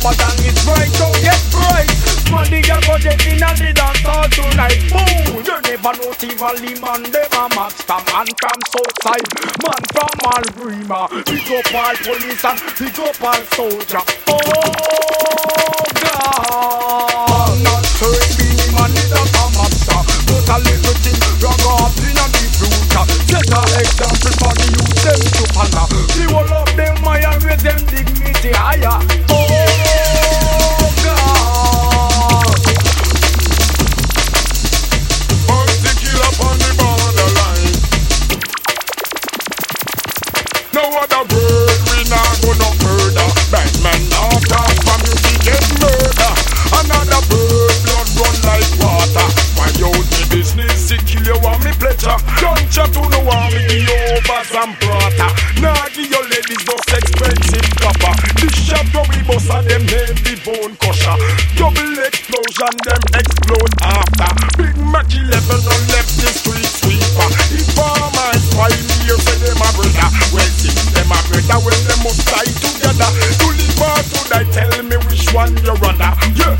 Ramadan is right, so get right. Money you go get in and the dance all tonight. Ooh, you never know Tivoli man, them a master man from Southside, man from Albrima. Pick up all police and pick up all soldier. Oh God, I'm not sure it be man is a master, but a little thing rag up in a the future. Set an example for the youth them to follow. The whole of them I raise them dignity higher. Oh God, bounty kill up on the borderline. No other word we not go no further. Bad man now talk from you to get murder. Another bird blood run like water. Why out me business to kill you want me pleasure. Don't chat to no want me give you over some brata. Nah give your ladies those expensive copper. This shop where we bust and them name the bone crusher. Double explosion them explode after. Big Mac 11 on left the street sweeper. The farmer is 5 years say them a brother. Well since them a brother well them must die together. To live or to die tell me which one you rather. Yeah.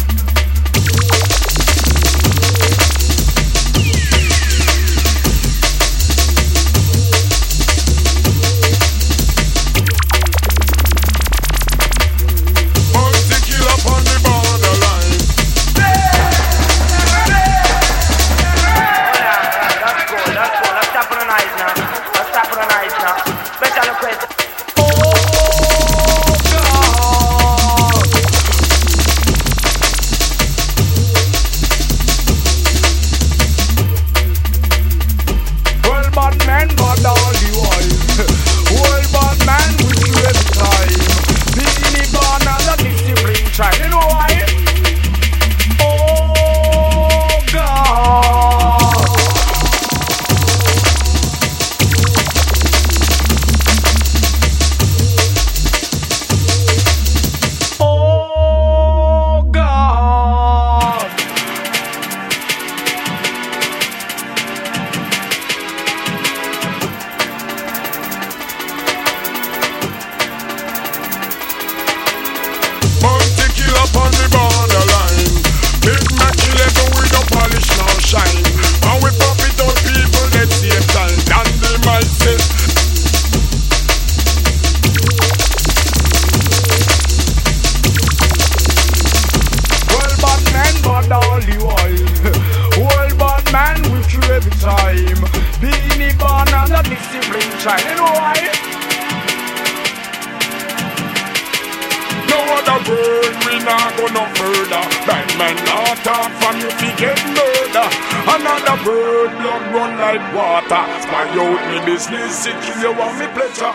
Business, it kill you want me pleasure.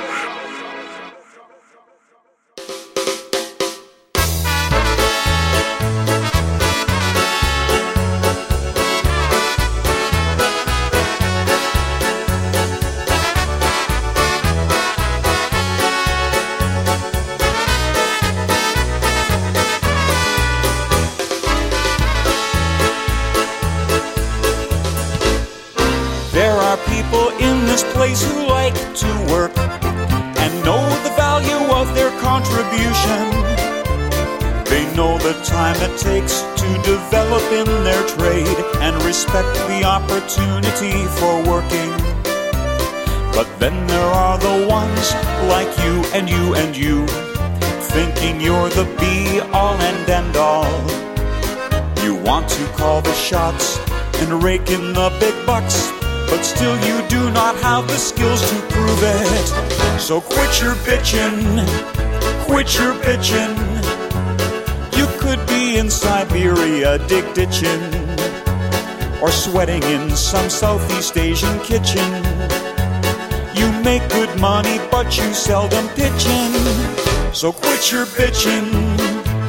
There are people in this place who like to work and know the value of their contribution. They know the time it takes to develop in their trade and respect the opportunity for working. But then there are the ones like you and you and you, thinking you're the be-all and end-all. You want to call the shots and rake in the big bucks, but still you do not have the skills to prove it. So quit your bitchin', quit your bitchin'. You could be in Siberia dig ditchin', or sweating in some Southeast Asian kitchen. You make good money but you seldom pitchin', so quit your bitchin'.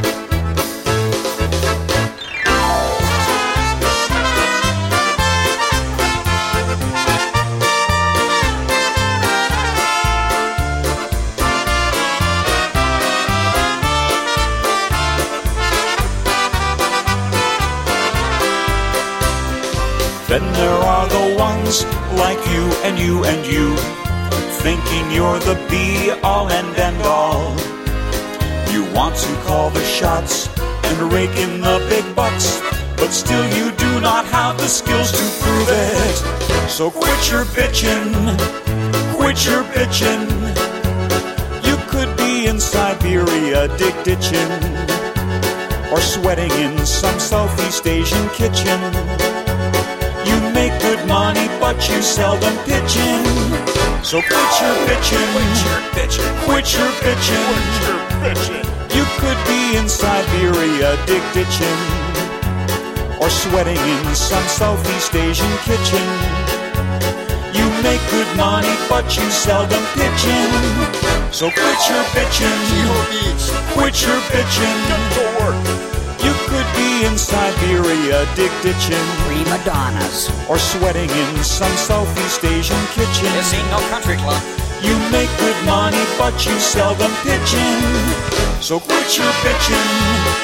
Then there are the ones like you and you and you, thinking you're the be-all and end-all. You You want to call the shots and rake in the big bucks, but still you do not have the skills to prove it. So quit your bitchin', quit your bitchin'. You could be in Siberia dig-ditchin', or sweating in some Southeast Asian kitchen. You make good money, but you seldom pitchin'. So quit your bitchin', quit your bitchin', quit your bitchin', quit your bitchin'. You could be in Siberia dig-ditchin', or sweating in some Southeast Asian kitchen. You make good money, but you seldom pitchin'. So quit your bitchin', quit your bitchin'. You could be in Siberia dig-ditchin', prima donnas, or sweating in some Southeast Asian kitchen. This ain't no country club. You make good money, but you seldom pitchin'. So quit your bitchin'.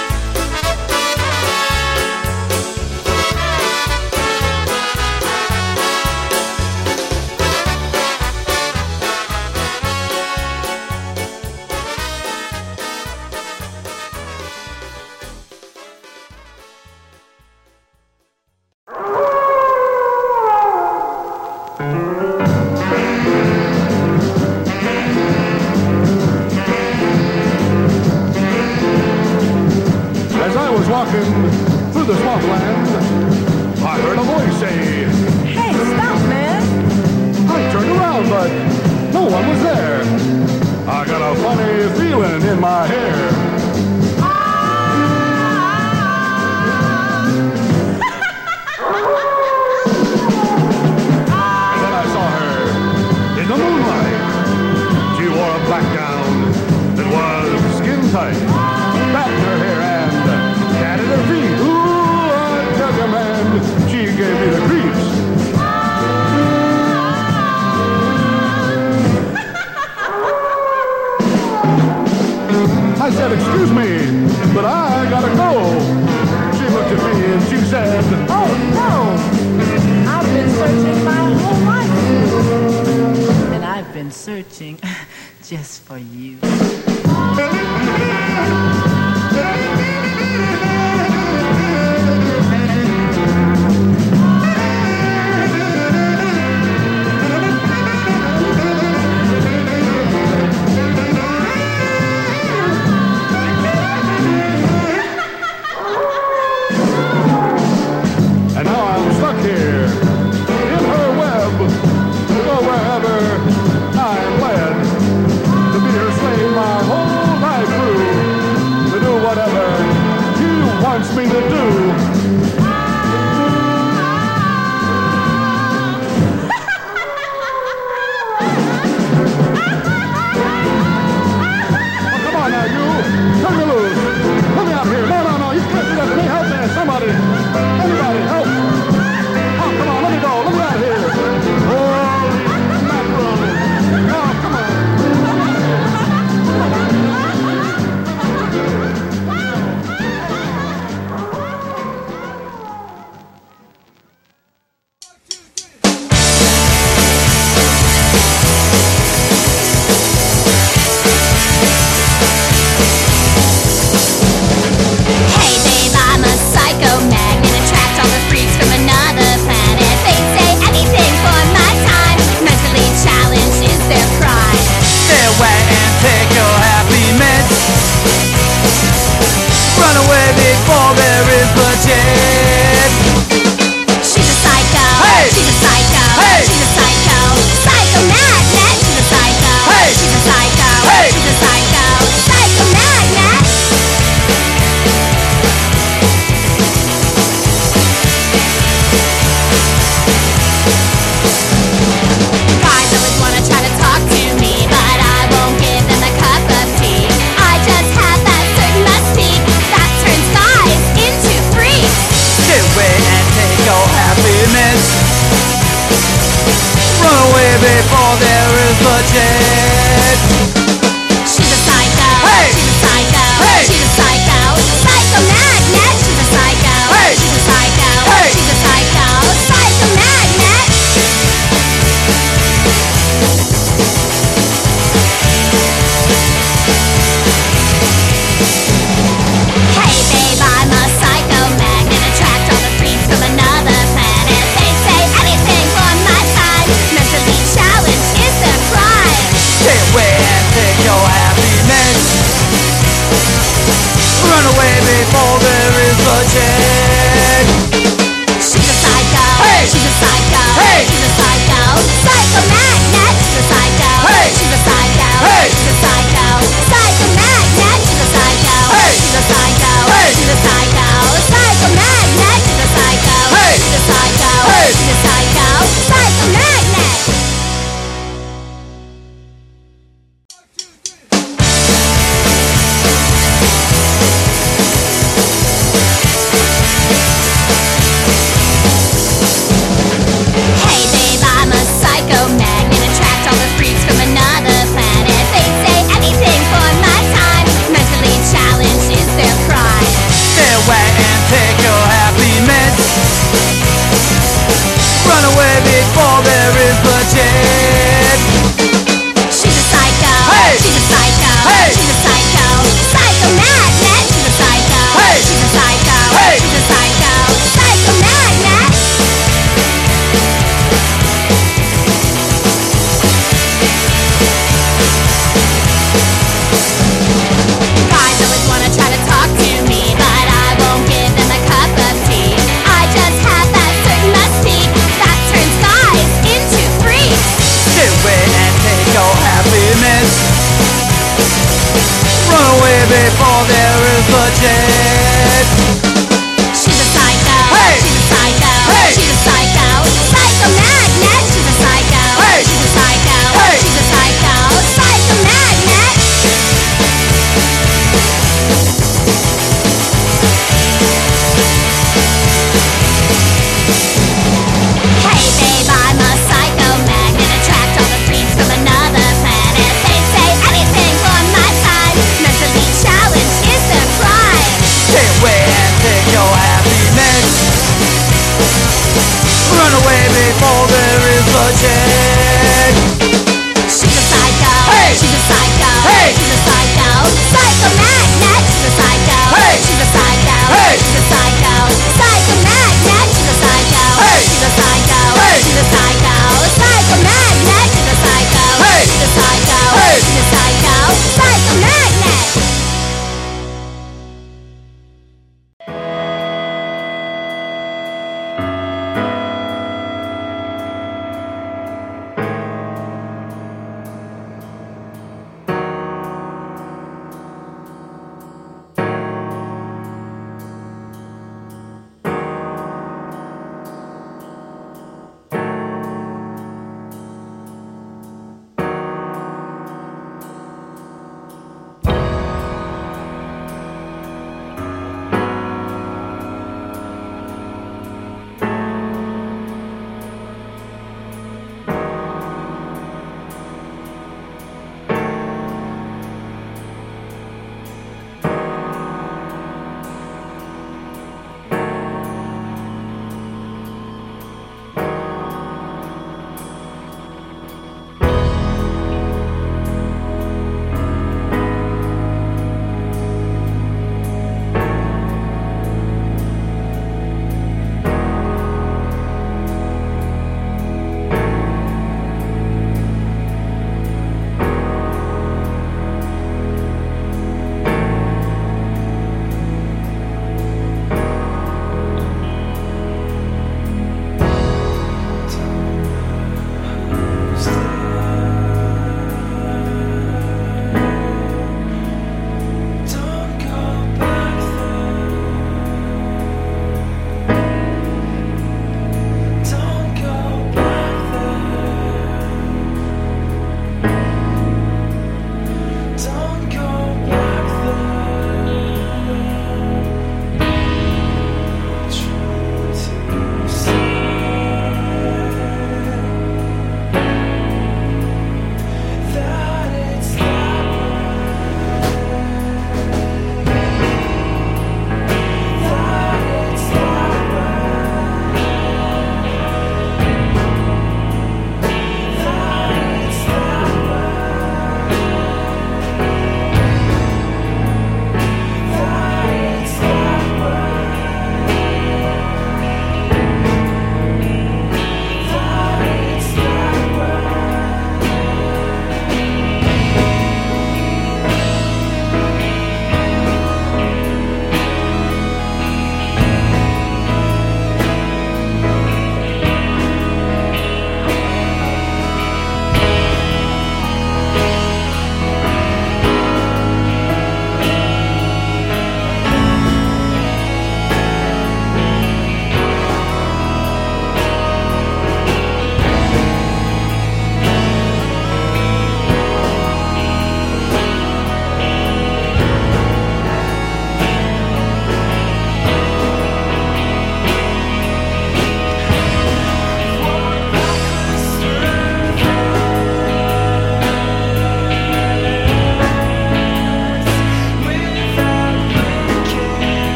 Walking through the swampland, I heard a voice say, "Hey, stop, man!" I turned around, but no one was there. I got a funny feeling in my hair. And then I saw her in the moonlight. She wore a black gown that was skin tight, back in her hair and at her feet. Ooh, I tell you, man, she gave me the creeps. I said, excuse me, but I gotta go. She looked at me and she said, "Oh, no! I've been searching my whole life. And I've been searching just for you." Me to do. Come on now, you. Turn me loose. Put me out here. No, you can't do that to me. Help me. Somebody. Anybody, help. Oh, come on, let me go. Let me out of here. Holy mackerel. Oh, come on. before there is a change. She's a psycho. Hey! She's a psycho. Hey! She's a psycho. Psycho magnet. She's a psycho. Hey! She's a psycho. Hey! She's a psycho. Psycho magnet. She's a psycho. Hey! She's a psycho. Hey! She's a psycho. Psycho magnet. She's a psycho. Hey! She's a psycho. Hey! She's a psycho. Psycho magnet.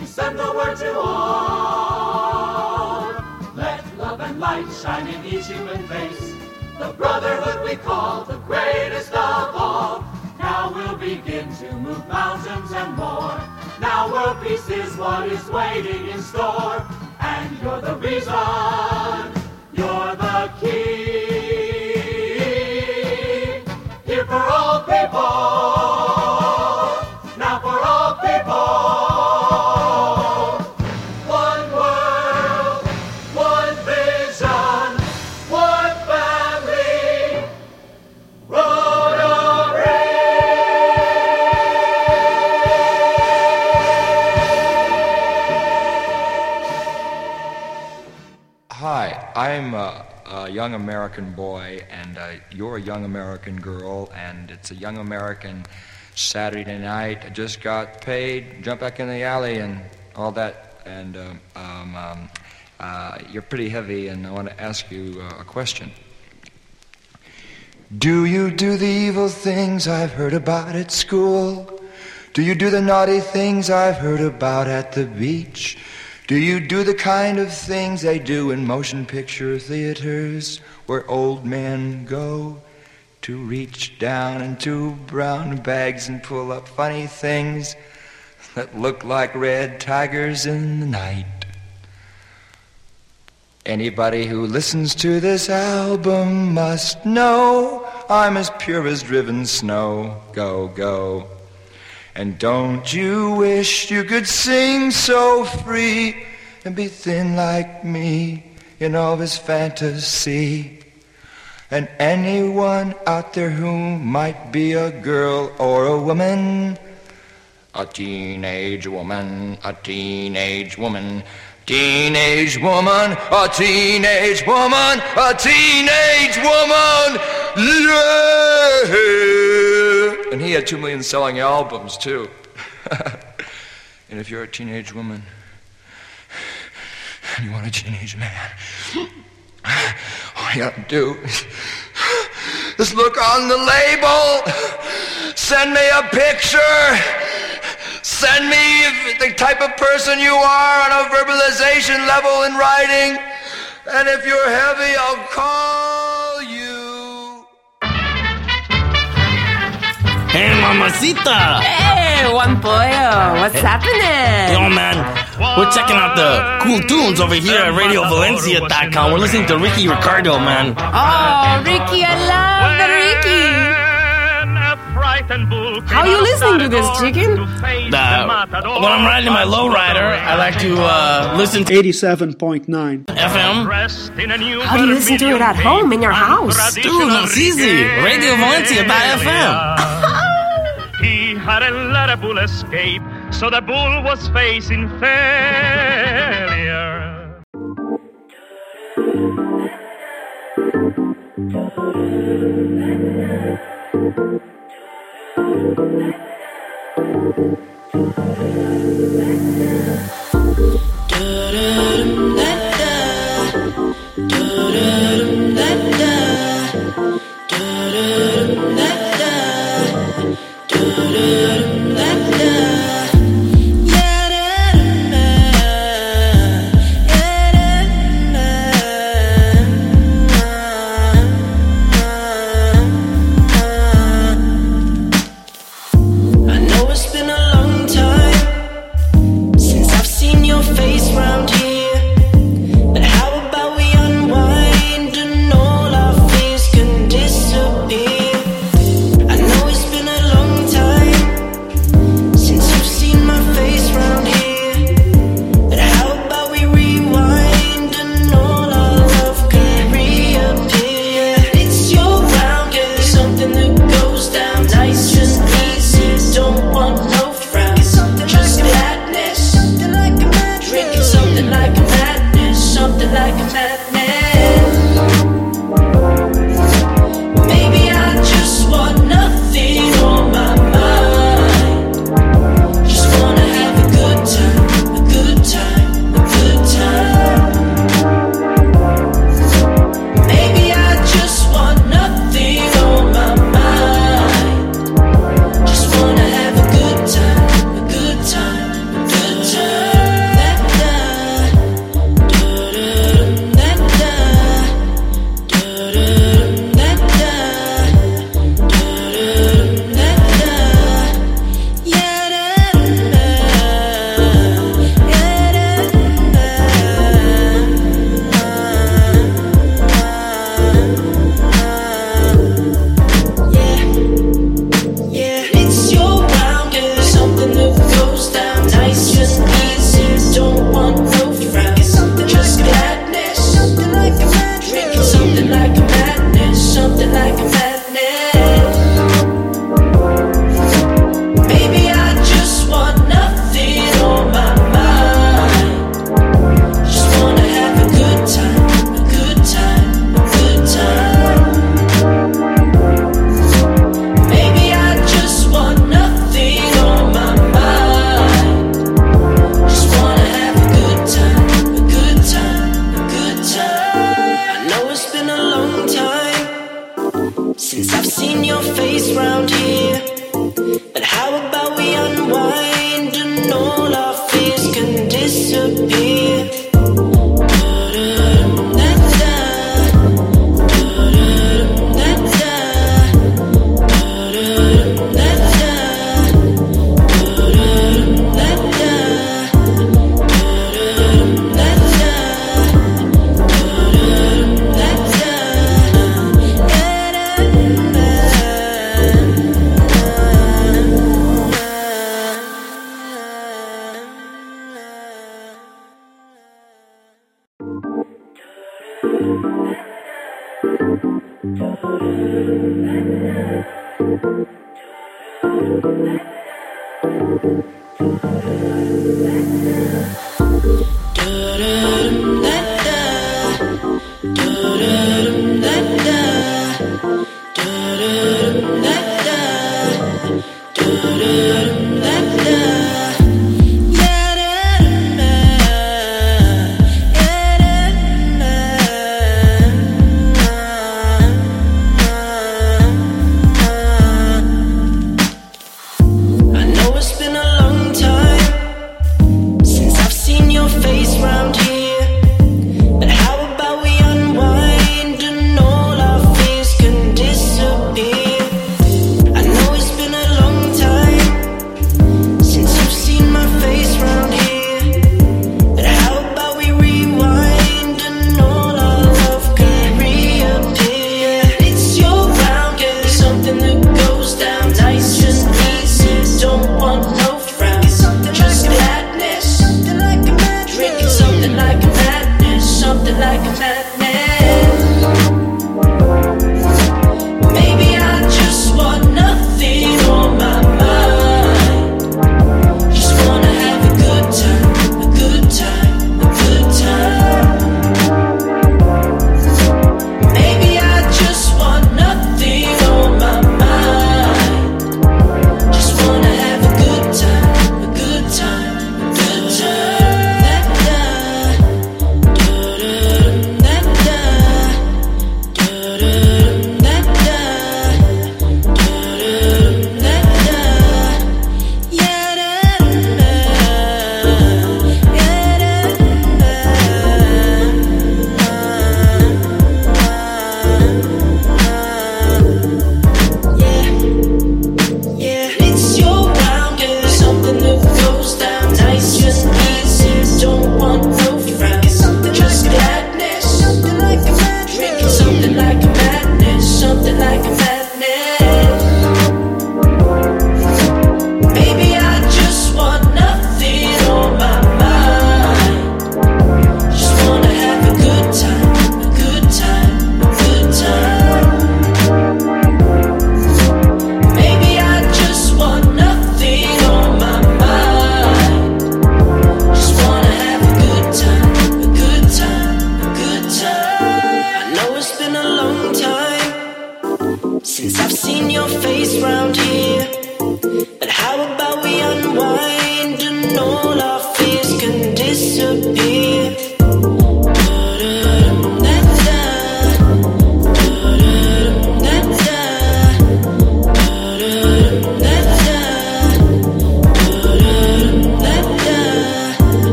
you send the word to all. Let love and light shine in each human face. The brotherhood we call the greatest of all. Now we'll begin to move mountains and more. Now world peace is what is waiting in store. And you're the reason, you're the key. Here for all people. I'm a young American boy, and you're a young American girl, and it's a young American Saturday night. I just got paid, jump back in the alley and all that, and you're pretty heavy, and I want to ask you a question. Do you do the evil things I've heard about at school? Do you do the naughty things I've heard about at the beach? Do you do the kind of things they do in motion picture theaters where old men go to reach down into brown bags and pull up funny things that look like red tigers in the night? Anybody who listens to this album must know I'm as pure as driven snow. Go, go. And don't you wish you could sing so free and be thin like me in all this fantasy? And anyone out there who might be a girl or a woman, a teenage woman, a teenage woman, teenage woman, a teenage woman, a teenage woman, yeah! And he had 2 million selling albums, too. And if you're a teenage woman, and you want a teenage man, all you gotta do is look on the label, send me a picture, send me the type of person you are on a verbalization level in writing, and if you're heavy, I'll call you. Hey, mamacita! Hey, Juan Pollo, what's happening? Yo, man, we're checking out the cool tunes over here at RadioValencia.com. We're listening to Ricky Ricardo, man. Oh, Ricky, I love the Ricky. How are you listening to this, chicken? When I'm riding my lowrider, I like to listen to 87.9 FM. How do you listen to it at home, in your house? Dude, it's easy. RadioValencia.fm. He hadn't let a bull escape, so the bull was facing failure. Good time. I know it's been a long time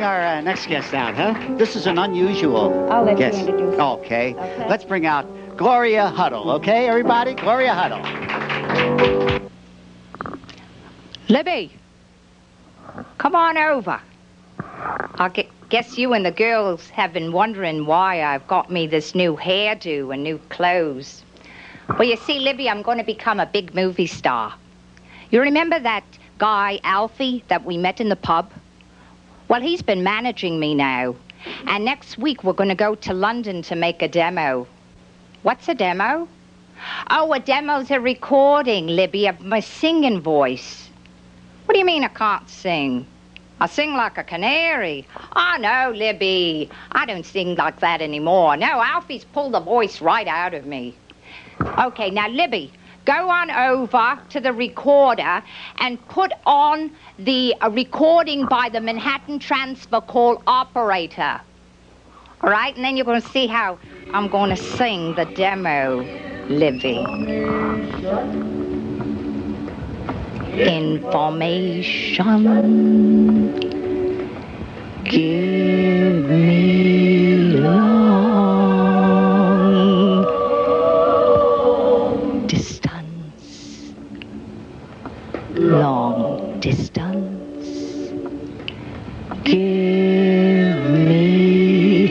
bring our next guest out, huh? This is an unusual I'll let guest. you introduce her. Okay. Let's bring out Gloria Huddle, okay, everybody? Gloria Huddle. Libby, come on over. I guess you and the girls have been wondering why I've got me this new hairdo and new clothes. Well, you see, Libby, I'm going to become a big movie star. You remember that guy, Alfie, that we met in the pub? Well, he's been managing me now. And next week, we're going to go to London to make a demo. What's a demo? Oh, a demo's a recording, Libby, of my singing voice. What do you mean I can't sing? I sing like a canary. Oh, no, Libby. I don't sing like that anymore. No, Alfie's pulled the voice right out of me. Okay, now, Libby, go on over to the recorder and put on the recording by the Manhattan Transfer called Operator. All right? And then you're going to see how I'm going to sing the demo, Libby. Information. Give me long distance. Long distance. Give me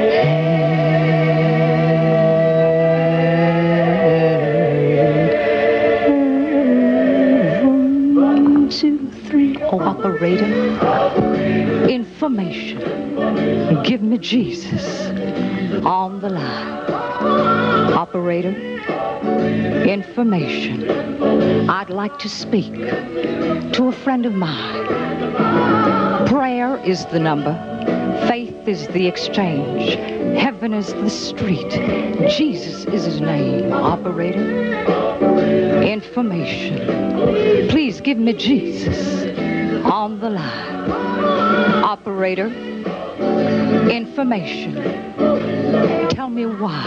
operator. Information. Give me Jesus on the line. Operator. Information. I'd like to speak to a friend of mine. Prayer is the number. Faith is the exchange. Heaven is the street. Jesus is his name. Operator. Information. Please give me Jesus on the line. Operator. Information. Tell me why.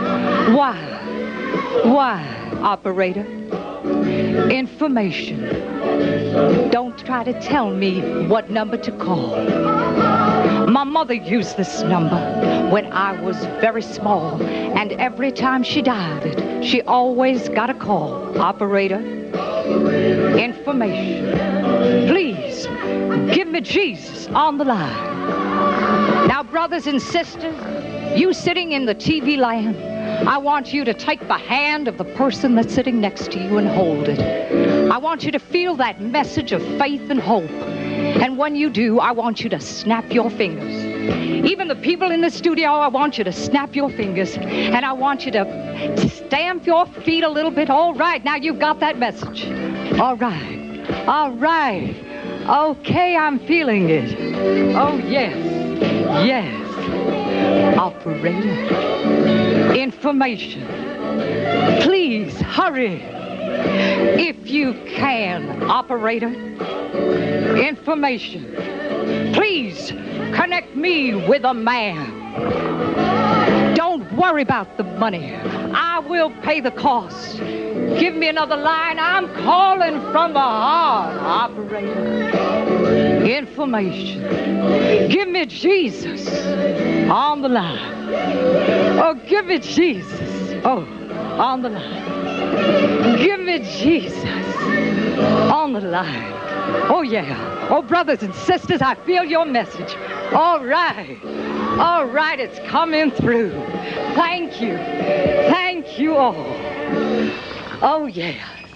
Why, operator? Information. Don't try to tell me what number to call. My mother used this number when I was very small, and every time she dialed it, she always got a call. Operator. Information. Please, give me Jesus on the line. Now, brothers and sisters, you sitting in the TV land, I want you to take the hand of the person that's sitting next to you and hold it. I want you to feel that message of faith and hope. And when you do, I want you to snap your fingers. Even the people in the studio, I want you to snap your fingers. And I want you to stamp your feet a little bit. All right, now you've got that message. All right. All right. Okay, I'm feeling it. Oh, yes. Yes. Operator. Information. Please hurry. If you can, operator. Information. Please connect me with a man. Don't worry about the money. I will pay the cost. Give me another line. I'm calling from the heart, operator. Information. Give me Jesus on the line. Oh, give me Jesus. Oh, on the line. Give me Jesus on the line. Oh, yeah. Oh, brothers and sisters, I feel your message. All right. All right, it's coming through. Thank you. Thank you all. Oh, yeah.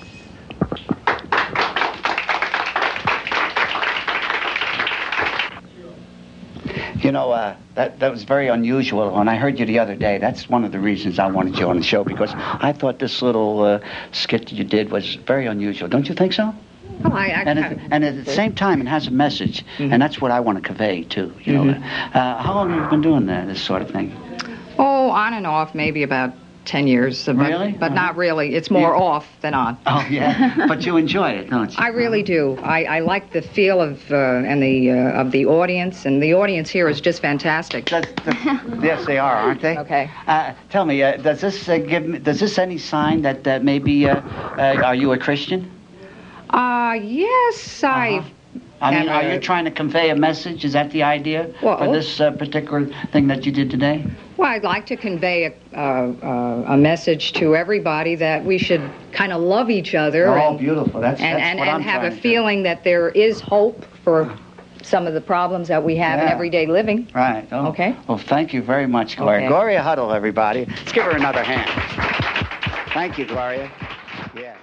You know, that was very unusual. When I heard you the other day, that's one of the reasons I wanted you on the show, because I thought this little skit you did was very unusual. Don't you think so? Oh, and at the same time, it has a message, and that's what I want to convey, too. You know, how long have you been doing this sort of thing? Oh, on and off, maybe about 10 years. But, really? But not really. It's more off than on. Oh, yeah. But you enjoy it, don't you? I really do. I like the feel of the audience, and the audience here is just fantastic. Yes, they are, aren't they? Okay. Tell me, does this any sign that maybe are you a Christian? Yes, I mean, are you trying to convey a message? Is that the idea for this particular thing that you did today? Well, I'd like to convey a message to everybody that we should kind of love each other. Oh, beautiful. That's what I'm and have a feeling that there is hope for some of the problems that we have in everyday living. Right. Oh. Okay. Well, thank you very much, Gloria. Okay. Gloria Huddle, everybody. Let's give her another hand. Thank you, Gloria. Yeah.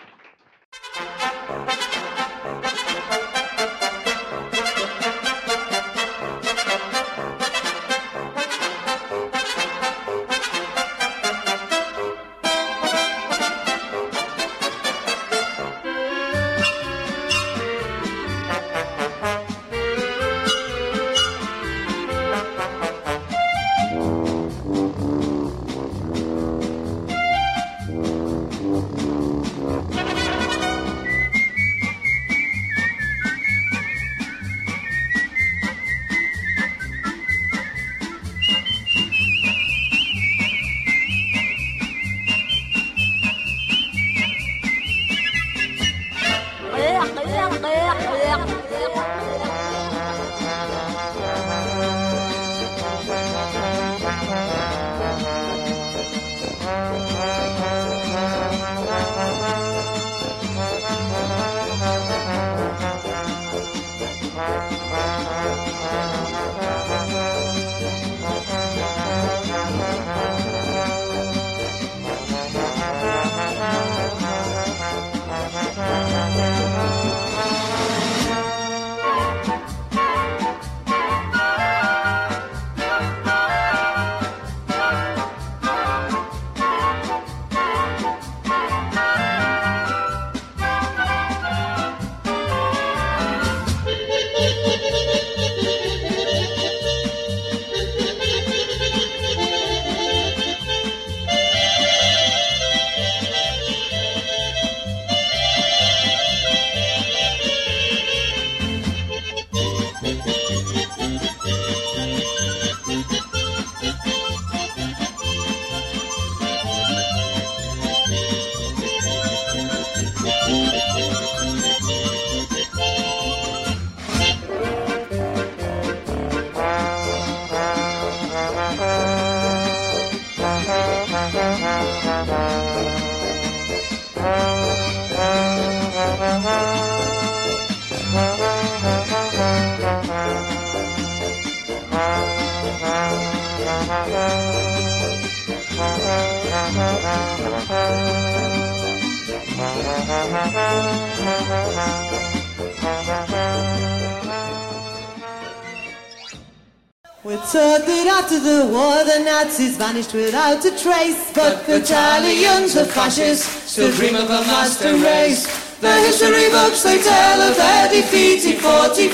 We're told that after the war the Nazis vanished without a trace, but the Italians, the fascists, still dream of a master race. The history books they tell of their defeat in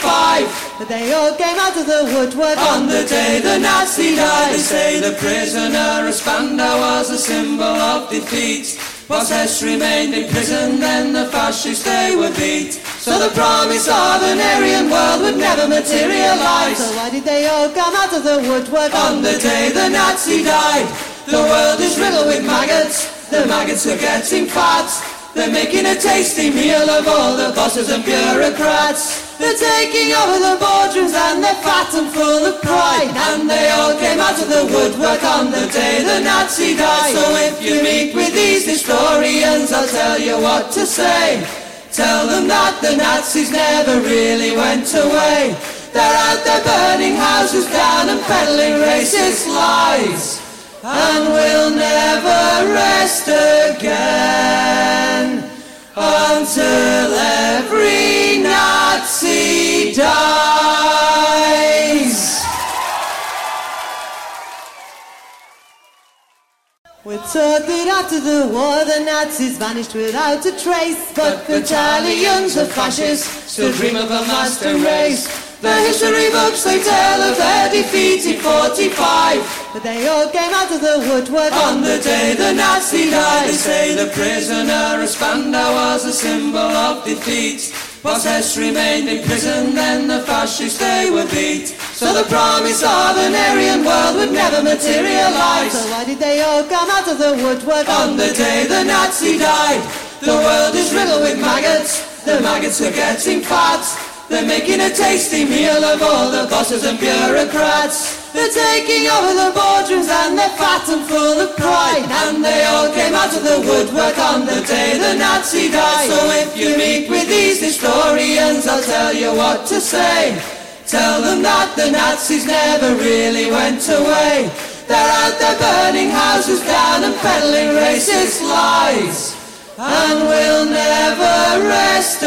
45, but they all came out of the woodwork on the day the Nazi died. They say the prisoner of Spandau was a symbol of defeat. Whilst Hess remained in prison, then the fascists they were beat. So the promise of an Aryan world would never materialize. So why did they all come out of the woodwork on the day the Nazi died? The world is riddled with maggots, the maggots are getting fat. They're making a tasty meal of all the bosses and bureaucrats. They're taking over the boardrooms and they're fat and full of pride. And they all came out of the woodwork on the day the Nazi died. So if you meet with these historians, I'll tell you what to say. Tell them that the Nazis never really went away. They're out there burning houses down and peddling racist lies. And we'll never rest again until every Nazi dies. We're taught that after the war the Nazis vanished without a trace, but the Italians, the fascists, still dream of a master race. The history books they tell of their defeat in 45, but they all came out of the woodwork on the day the Nazi died. They say the prisoner of Spandau was a symbol of defeat. Whilst Hess remained in prison, then the fascists they were beat. So the promise of an Aryan world would never materialize. So why did they all come out of the woodwork on the day the Nazi died? The world is riddled with maggots, the maggots are getting fat. They're making a tasty meal of all the bosses and bureaucrats. They're taking over the boardrooms and they're fat and full of pride. And they all came out of the woodwork on the day the Nazi died. So if you meet with these historians, I'll tell you what to say. Tell them that the Nazis never really went away. They're out there burning houses down and peddling racist lies. And we'll never rest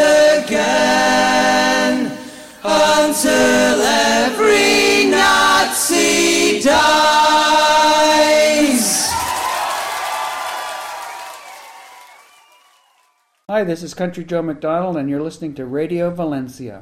again until every Nazi dies. Hi, this is Country Joe McDonald, and you're listening to Radio Valencia.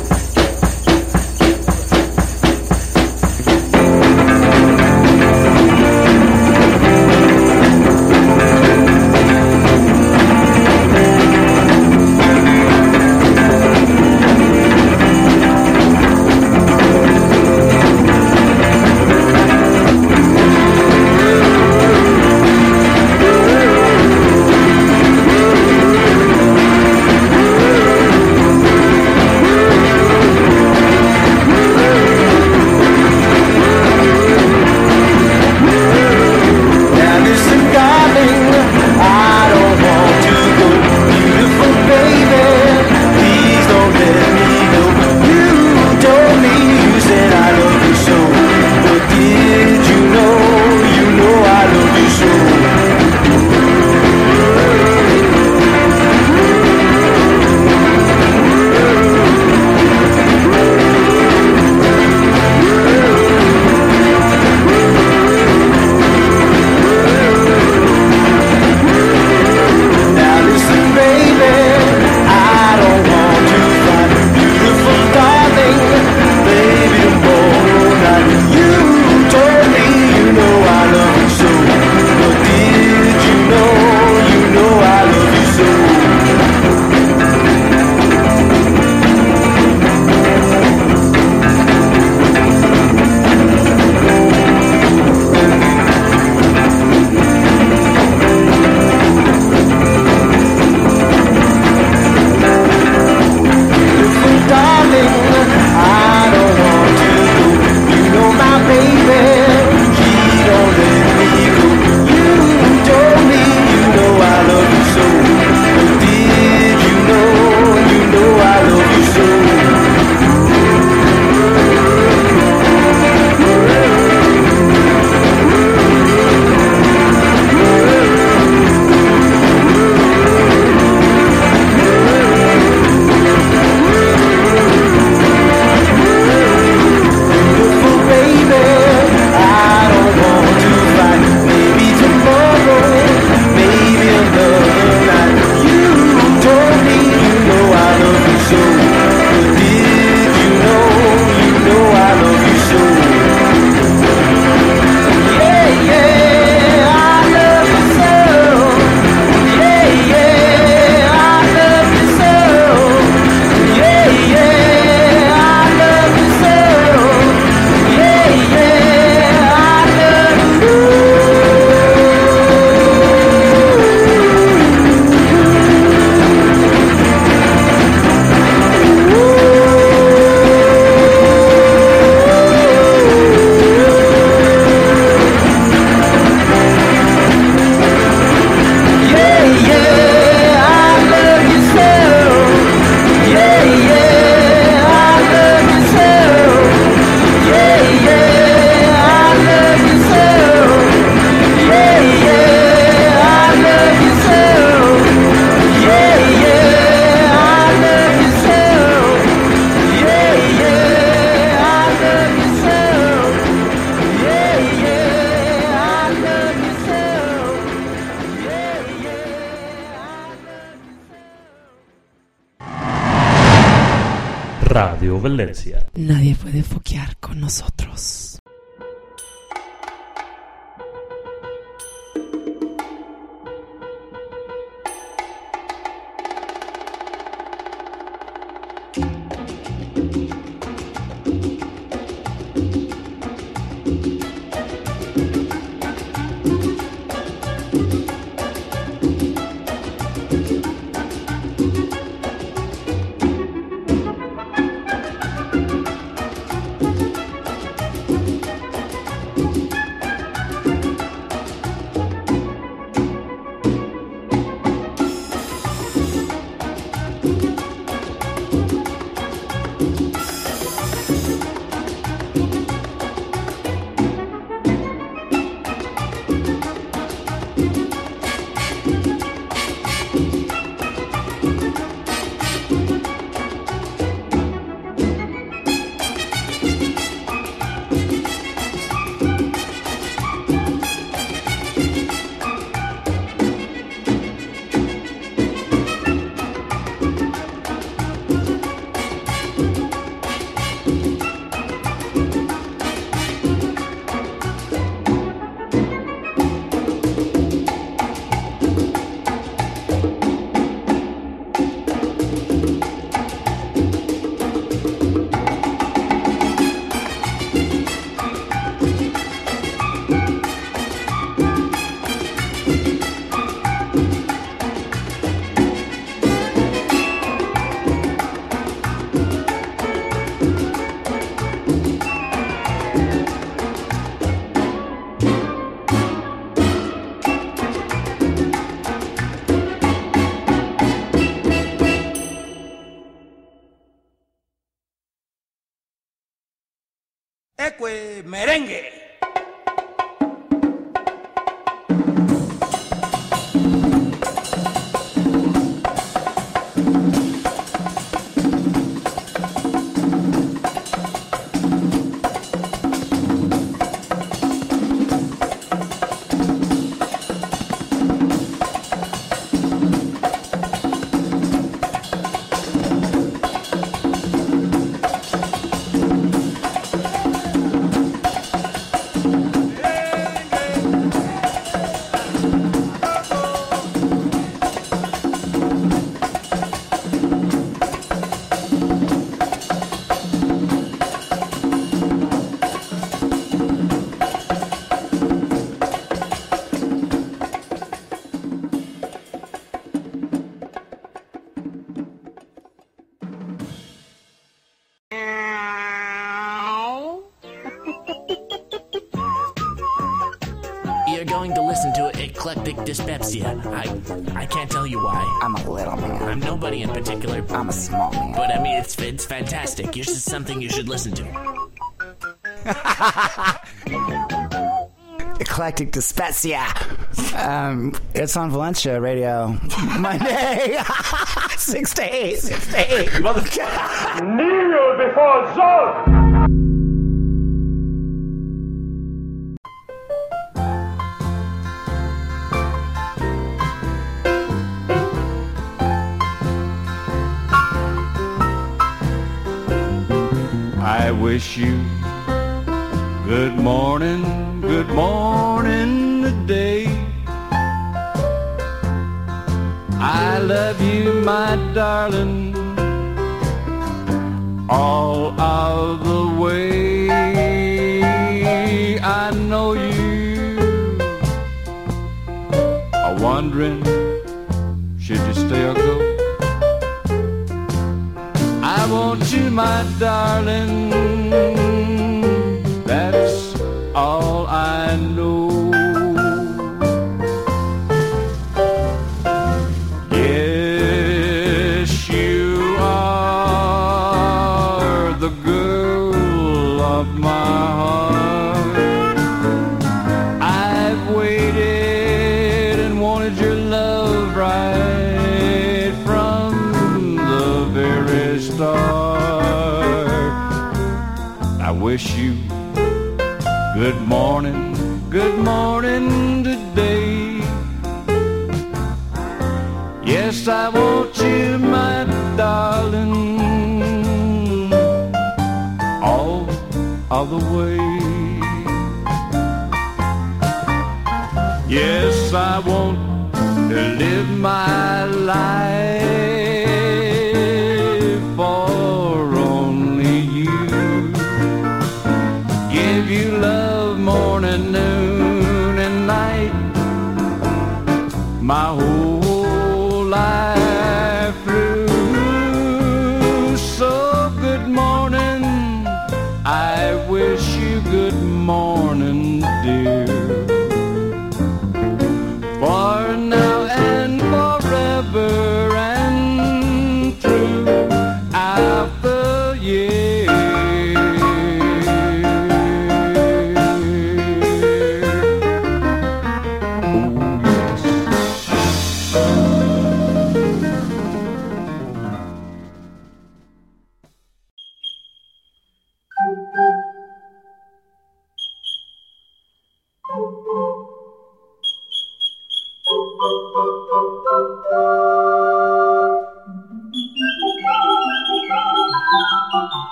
Radio Valencia. Nadie puede foquear con nosotros. merengue. You're going to listen to Eclectic Dyspepsia. I can't tell you why. I'm a little man. I'm nobody in particular. I'm a small man. But I mean, it's fantastic. It's just something you should listen to. Eclectic Dyspepsia. It's on Valencia Radio. Monday. 6 to 8. 6 to 8. Kneel before Zod! I wish you good morning today. I love you, my darling, all of the way. I know you are wondering, should you stay or go? I want you, my darling, that's all I know. Yes, you are the girl of my heart. I've waited and wanted your love right from the very start. I wish you good morning today. Yes, I want you, my darling, all of the way. Yes, I want to live my life for only you. Give you love morning, noon, and night, my whole life through. So good morning, I wish you good morning, dear. For now and forever and throughout the year.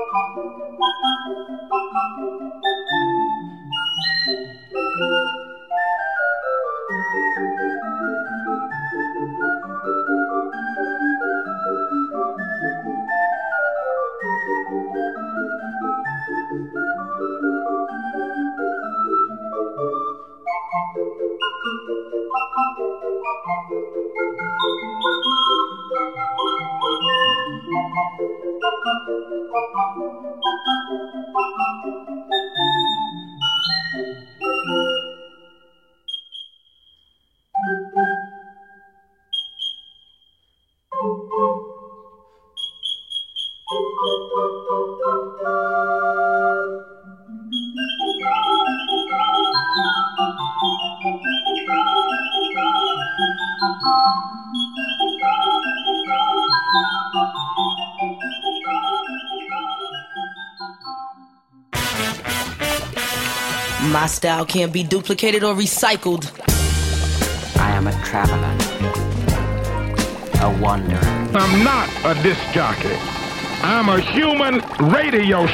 My style can't be duplicated or recycled. I am a traveler, a wanderer. I'm not a disc jockey. I'm a human radio